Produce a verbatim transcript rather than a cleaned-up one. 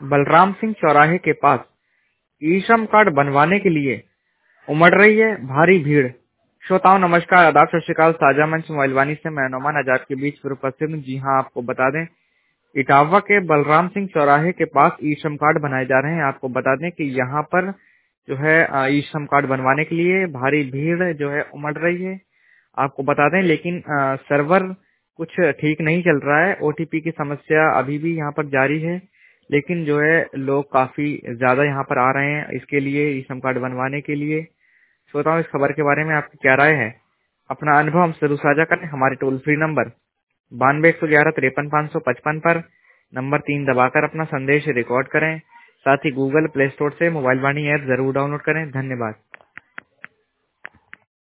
बलराम सिंह चौराहे के पास ई श्रम कार्ड बनवाने के लिए उमड़ रही है भारी भीड़। श्रोताओं नमस्कार, आदाब, सत श्री अकाल। साझा मंच मोबाइल वाणी से मैं नौमान आजाद के बीच फिर उपस्थित हूँ। जी हाँ, आपको बता दें इटावा के बलराम सिंह चौराहे के पास ई श्रम कार्ड बनाए जा रहे हैं। आपको बता दें कि यहाँ पर जो है ई श्रम कार्ड बनवाने के लिए भारी भीड़ जो है उमड़ रही है। आपको बता दें लेकिन अ, सर्वर कुछ ठीक नहीं चल रहा है। ओटीपी की समस्या अभी भी यहाँ पर जारी है, लेकिन जो है लोग काफी ज्यादा यहाँ पर आ रहे हैं इसके लिए, ई श्रम कार्ड बनवाने के लिए। श्रोताओं, इस खबर के बारे में आपकी क्या राय है? अपना अनुभव हमसे जरूर साझा करें। हमारे टोल फ्री नंबर बानवे एक सौ ग्यारह तिरपन पाँच सौ पचपन पर नंबर तीन दबाकर अपना संदेश रिकॉर्ड करें। साथ ही गूगल प्ले स्टोर से मोबाइल वाणी ऐप जरूर डाउनलोड करें। धन्यवाद।